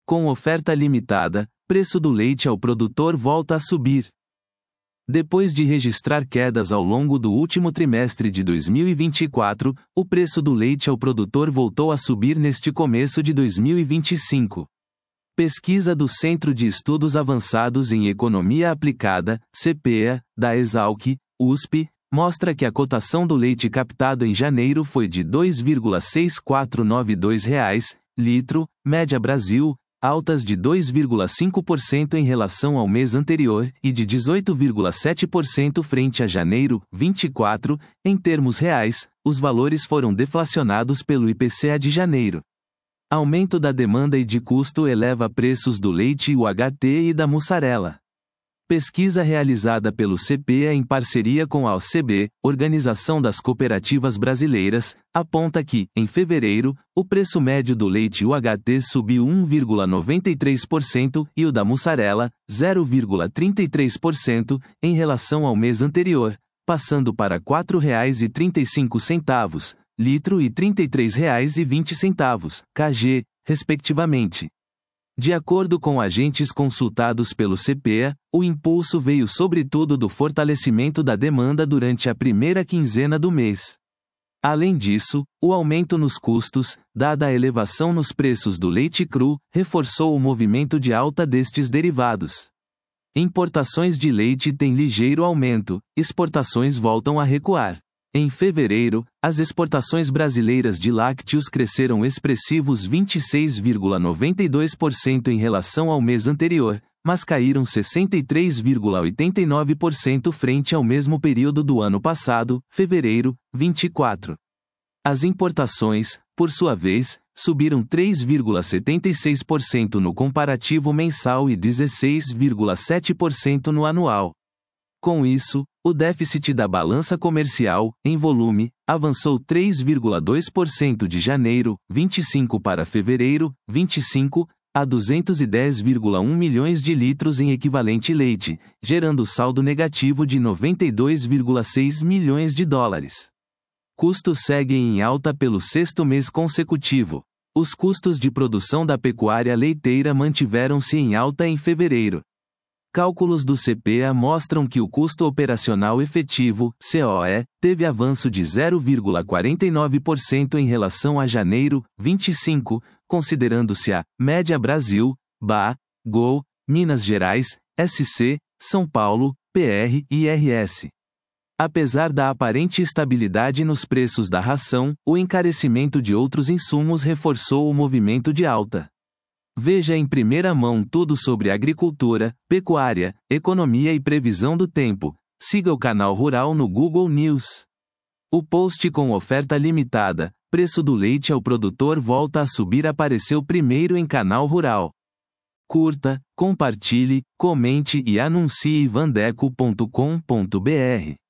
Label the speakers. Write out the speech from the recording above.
Speaker 1: Com oferta limitada, preço do leite ao produtor volta a subir. Depois de registrar quedas ao longo do último trimestre de 2024, o preço do leite ao produtor voltou a subir neste começo de 2025. Pesquisa do Centro de Estudos Avançados em Economia Aplicada, CPEA, da Exalc, USP, mostra que a cotação do leite captado em janeiro foi de R$ 2,6492, litro, média Brasil, altas de 2,5% em relação ao mês anterior e de 18,7% frente a janeiro, 24, em termos reais, os valores foram deflacionados pelo IPCA de janeiro. Aumento da demanda e de custo eleva preços do leite UHT e da mussarela. Pesquisa realizada pelo CPEA em parceria com a OCB, Organização das Cooperativas Brasileiras, aponta que, em fevereiro, o preço médio do leite UHT subiu 1,93% e o da mussarela, 0,33%, em relação ao mês anterior, passando para R$ 4,35, litro e R$ 33,20, kg, respectivamente. De acordo com agentes consultados pelo CPEA, o impulso veio sobretudo do fortalecimento da demanda durante a primeira quinzena do mês. Além disso, o aumento nos custos, dada a elevação nos preços do leite cru, reforçou o movimento de alta destes derivados. Importações de leite têm ligeiro aumento, exportações voltam a recuar. Em fevereiro, as exportações brasileiras de lácteos cresceram expressivos 26,92% em relação ao mês anterior, mas caíram 63,89% frente ao mesmo período do ano passado, fevereiro, 24. As importações, por sua vez, subiram 3,76% no comparativo mensal e 16,7% no anual. Com isso, o déficit da balança comercial, em volume, avançou 3,2% de janeiro, 25 para fevereiro, 25, a 210,1 milhões de litros em equivalente leite, gerando saldo negativo de 92,6 milhões de dólares. Custos seguem em alta pelo sexto mês consecutivo. Os custos de produção da pecuária leiteira mantiveram-se em alta em fevereiro. Cálculos do CPEA mostram que o custo operacional efetivo, COE, teve avanço de 0,49% em relação a janeiro, 25, considerando-se a média Brasil, BA, GOL, Minas Gerais, SC, São Paulo, PR e RS. Apesar da aparente estabilidade nos preços da ração, o encarecimento de outros insumos reforçou o movimento de alta. Veja em primeira mão tudo sobre agricultura, pecuária, economia e previsão do tempo. Siga o canal Rural no Google News. O post com oferta limitada, preço do leite ao produtor volta a subir apareceu primeiro em canal Rural. Curta, compartilhe, comente e anuncie vandeco.com.br.